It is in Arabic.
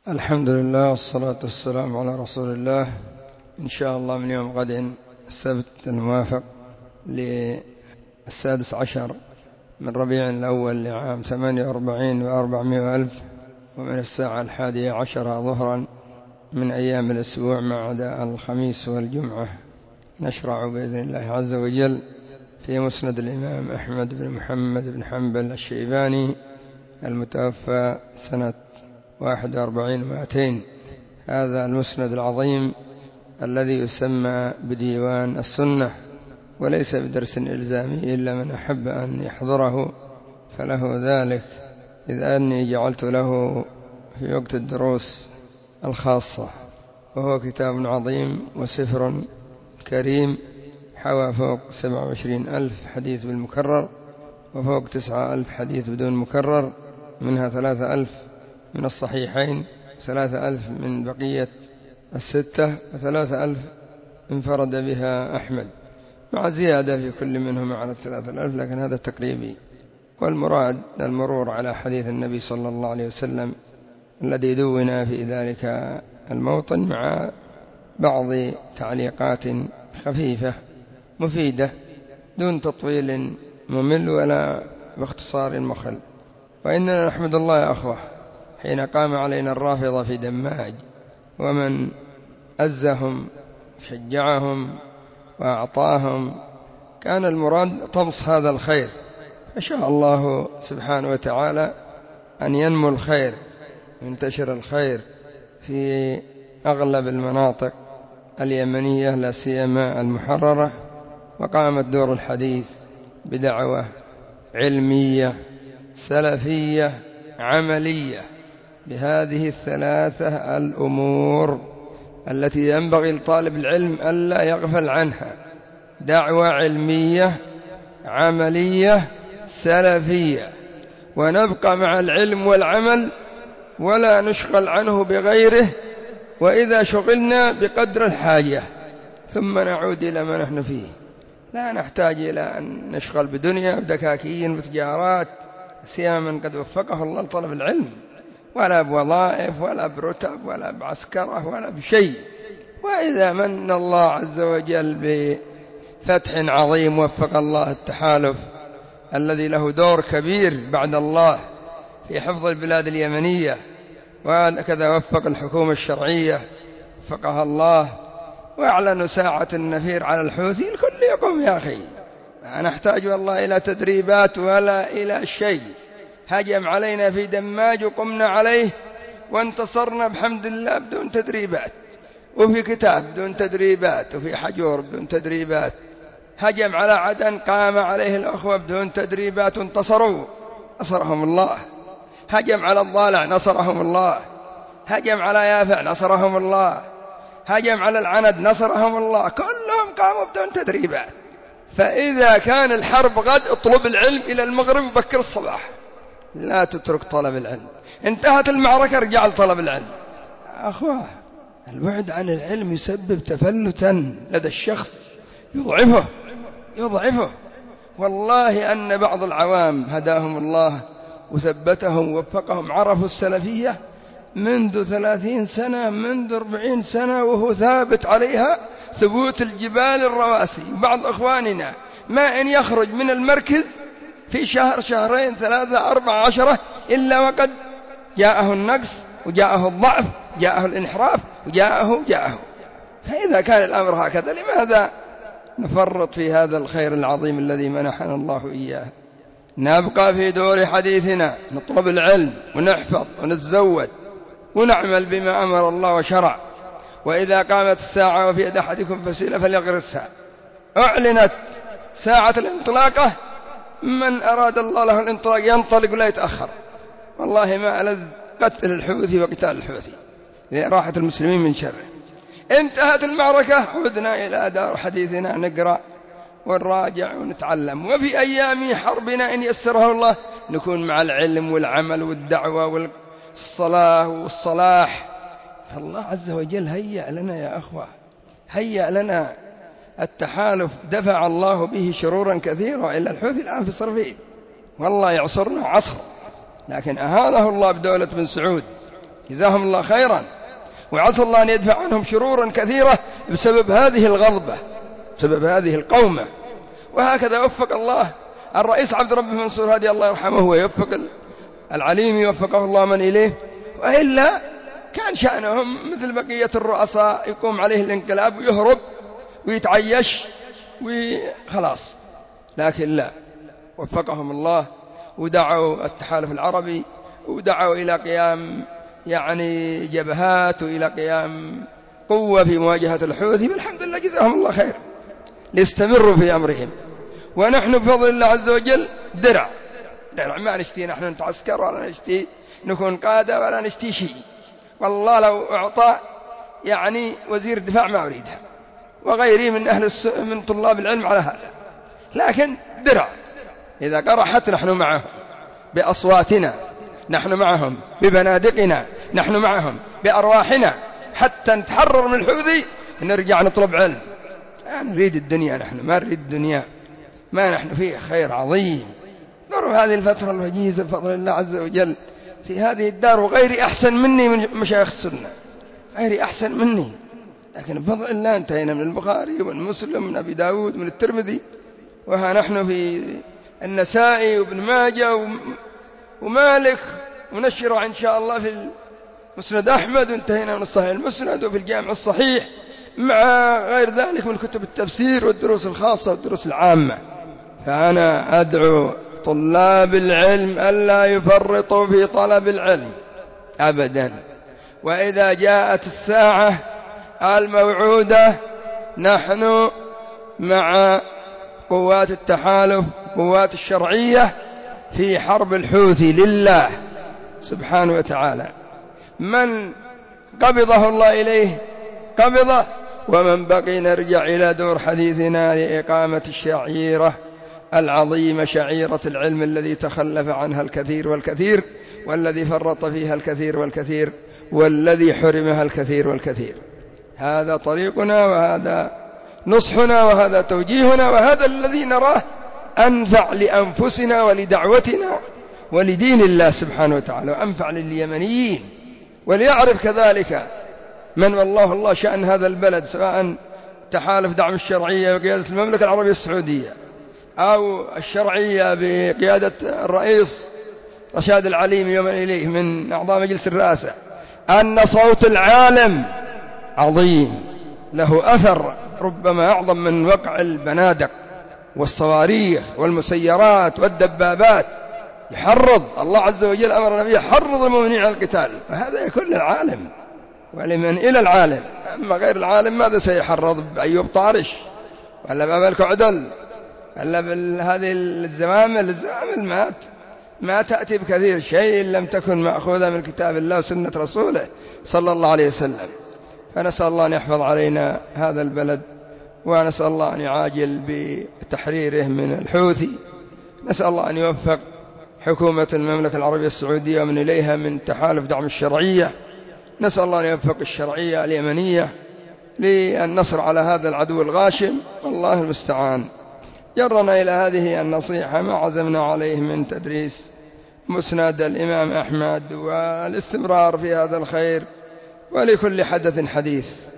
الحمد لله والصلاة والسلام على رسول الله. إن شاء الله من يوم غد السبت الموافق ل16 من ربيع الأول لعام 48 و400 ألف، ومن الساعة 11 ظهرا من أيام الأسبوع ما عدا الخميس والجمعة، نشرع بإذن الله عز وجل في مسند الإمام أحمد بن محمد بن حنبل الشيباني المتوفى سنة 41 و200. هذا المسند العظيم الذي يسمى بديوان السنة، وليس بدرس إلزامي إلا من أحب أن يحضره فله ذلك، إذ أني جعلت له في وقت الدروس الخاصة. وهو كتاب عظيم وسفر كريم، حوى فوق 27,000 حديث بالمكرر، وفوق 9,000 حديث بدون مكرر، منها 3,000 من الصحيحين، 3,000 من بقية الستة، و3,000 انفرد بها أحمد، مع زيادة في كل منهما على 3,000، لكن هذا تقريبي. والمراد المرور على حديث النبي صلى الله عليه وسلم الذي دون في ذلك الموطن، مع بعض تعليقات خفيفة مفيدة دون تطويل ممل ولا باختصار مخل. وإننا نحمد الله يا أخوة حين قام علينا الرافضة في دماج، ومن أزهم شجعهم وأعطاهم، كان المراد طمس هذا الخير، فشاء الله سبحانه وتعالى أن ينمو الخير وينتشر الخير في أغلب المناطق اليمنية لا سيما المحررة. وقامت دور الحديث بدعوة علمية سلفية عملية بهذه الثلاثة الأمور التي ينبغي لطالب العلم ألا يغفل عنها: دعوة علمية عملية سلفية، ونبقى مع العلم والعمل ولا نشغل عنه بغيره، وإذا شغلنا بقدر الحاجة ثم نعود إلى ما نحن فيه. لا نحتاج إلى أن نشغل بدنيا بدكاكين وتجارات، سيما من قد وفقه الله لطلب العلم، ولا بوظائف ولا برتب ولا بعسكرة ولا بشيء. وإذا من الله عز وجل بفتح عظيم وفق الله التحالف الذي له دور كبير بعد الله في حفظ البلاد اليمنية، وكذا وفق الحكومة الشرعية وفقها الله، وأعلنوا ساعة النفير على الحوثي، الكل يقوم يا أخي. ما نحتاج والله إلى تدريبات ولا إلى شيء. هجم علينا في دماج وقمنا عليه وانتصرنا بحمد الله بدون تدريبات، وفي كتاب بدون تدريبات، وفي حجور بدون تدريبات. هجم على عدن قام عليه الأخوة بدون تدريبات وانتصروا، نصرهم الله. هجم على الضالع نصرهم الله. هجم على يافع نصرهم الله. هجم على العند نصرهم الله. كلهم قاموا بدون تدريبات. فإذا كان الحرب غد اطلب العلم إلى المغرب وبكر الصباح، لا تترك طلب العلم. انتهت المعركة رجع لطلب العلم. أخوة، البعد عن العلم يسبب تفلتا لدى الشخص، يضعفه. والله أن بعض العوام هداهم الله وثبتهم ووفقهم عرفوا السلفية منذ 30 سنة، منذ 40 سنة، وهو ثابت عليها ثبوت الجبال الرواسي. بعض أخواننا ما إن يخرج من المركز في شهر شهرين 3 4 10 إلا وقد جاءه النقص وجاءه الضعف، جاءه الانحراف، وجاءه. فإذا كان الأمر هكذا لماذا نفرط في هذا الخير العظيم الذي منحنا الله إياه؟ نبقى في دور حديثنا، نطلب العلم ونحفظ ونتزود ونعمل بما أمر الله وشرع. وإذا قامت الساعة وفي يد أحدكم فسيلة فليغرسها. أعلنت ساعة الانطلاقة، من أراد الله له الانطلاق ينطلق ولا يتأخر. والله ما ألذ قتل الحوثي وقتال الحوثي لراحة المسلمين من شره. انتهت المعركة، عدنا إلى دار حديثنا نقرأ ونراجع ونتعلم، وفي أيام حربنا إن يسره الله نكون مع العلم والعمل والدعوة والصلاة والصلاح. فالله عز وجل هيأ لنا يا أخوة، هيأ لنا التحالف دفع الله به شرورا كثيرة، إلا الحوثي الآن في صرفين والله يعصرنا عصر، لكن أهانه الله بدولة بن سعود جزاهم الله خيرا، وعسى الله أن يدفع عنهم شرورا كثيرة بسبب هذه الغضبة، بسبب هذه القومة. وهكذا وفق الله الرئيس عبد ربه منصور هادي الله يرحمه، ويوفق العليم يوفقه الله من إليه، وإلا كان شأنهم مثل بقية الرؤساء يقوم عليه الانقلاب ويهرب ويتعيش وخلاص. لكن لا، وفقهم الله ودعوا التحالف العربي، ودعوا إلى قيام يعني جبهات وإلى قيام قوة في مواجهة الحوثي، والحمد لله جزاهم الله خير ليستمروا في أمرهم. ونحن بفضل الله عز وجل درع ما نشتي نحن نتعسكر ولا نشتي نكون قادة ولا نشتي شيء، والله لو أعطى يعني وزير الدفاع ما أريدها وغيري من من طلاب العلم على هذا، لكن درع إذا قرحت نحن معهم بأصواتنا، نحن معهم ببنادقنا، نحن معهم بأرواحنا حتى نتحرر من الحوثي، نرجع نطلب علم. نريد الدنيا، نحن ما نريد الدنيا، ما نحن فيه خير عظيم. نروا هذه الفترة الوجيزة بفضل الله عز وجل في هذه الدار، وغيري أحسن مني من مشايخ السنة، غيري أحسن مني، لكن بفضل الله انتهينا من البخاري ومن مسلم ومن أبي داود ومن الترمذي، وها نحن في النسائي وابن ماجه ومالك، ونشر إن شاء الله في مسند أحمد، وانتهينا من الصحيح المسند وفي الجامع الصحيح، مع غير ذلك من كتب التفسير والدروس الخاصة والدروس العامة. فأنا أدعو طلاب العلم ألا يفرطوا في طلب العلم أبدا، وإذا جاءت الساعة الموعودة نحن مع قوات التحالف، قوات الشرعية في حرب الحوثي لله سبحانه وتعالى. من قبضه الله إليه قبضه، ومن بقي نرجع إلى دور حديثنا لإقامة الشعيرة العظيمة، شعيرة العلم الذي تخلف عنها الكثير والكثير، والذي فرط فيها الكثير والكثير، والذي حرمها الكثير والكثير. هذا طريقنا، وهذا نصحنا، وهذا توجيهنا، وهذا الذي نراه أنفع لأنفسنا ولدعوتنا ولدين الله سبحانه وتعالى، وأنفع لليمنيين. وليعرف كذلك من والله الله شأن هذا البلد، سواء تحالف دعم الشرعية بقيادة المملكة العربية السعودية أو الشرعية بقيادة الرئيس رشاد العليمي يوم إليه من أعضاء مجلس الرئاسة، أن صوت العالم عظيم له أثر ربما أعظم من وقع البنادق والصواريخ والمسيرات والدبابات. يحرض الله عز وجل، أمر النبي يحرض المؤمنين على القتال، وهذا يكون للعالم ولمن إلى العالم. أما غير العالم ماذا سيحرض؟ بأيوب طارش ولا بابا الكعدل ولا بهذه الزوامل ما تأتي بكثير شيء لم تكن مأخوذة من كتاب الله وسنة رسوله صلى الله عليه وسلم. فنسأل الله أن يحفظ علينا هذا البلد، ونسأل الله أن يعاجل بتحريره من الحوثي. نسأل الله أن يوفق حكومة المملكة العربية السعودية ومن إليها من تحالف دعم الشرعية. نسأل الله أن يوفق الشرعية اليمنية للنصر على هذا العدو الغاشم، والله المستعان. جرنا إلى هذه النصيحة ما عزمنا عليه من تدريس مسند الإمام أحمد والاستمرار في هذا الخير، ولكل حدث حديث.